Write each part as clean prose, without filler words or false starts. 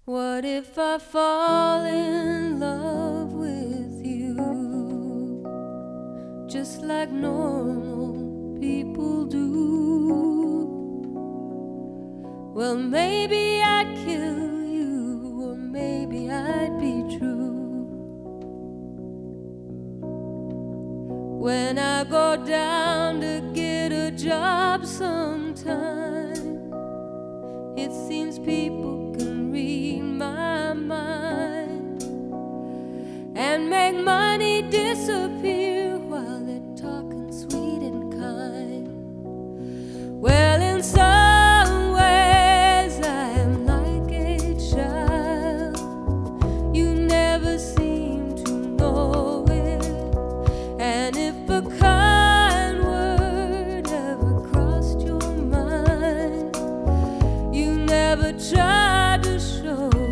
What if I fall in love with you, just like normal people do? Well, maybe I'd kill you, or maybe I'd be true. When I go down to get a job sometime, it seems people can read my mind and make money disappear while they're talking sweet and kind. Well, in some ways I am like a child. You never seem to know it, and if a kind word ever crossed your mind, you never tried to show it.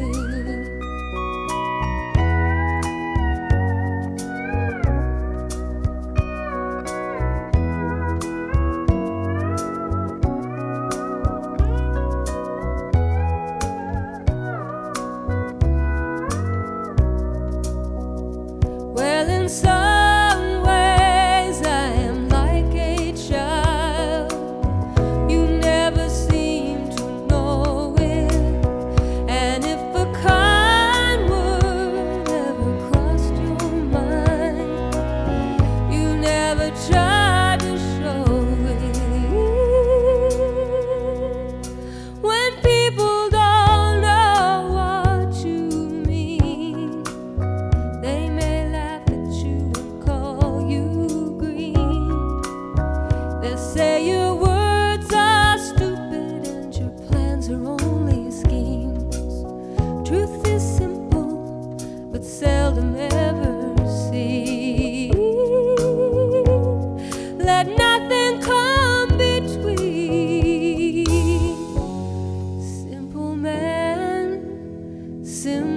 Well, in some ways I am like a child. You never seem to know it, and if a kind word ever crossed your mind, you never tried to show it. When people don't know what you mean, they may laugh at you and call you green. They say your words are stupid and your plans are only schemes. Truth is simple, but seldom ever seen. Let nothing come between. Simple man, simple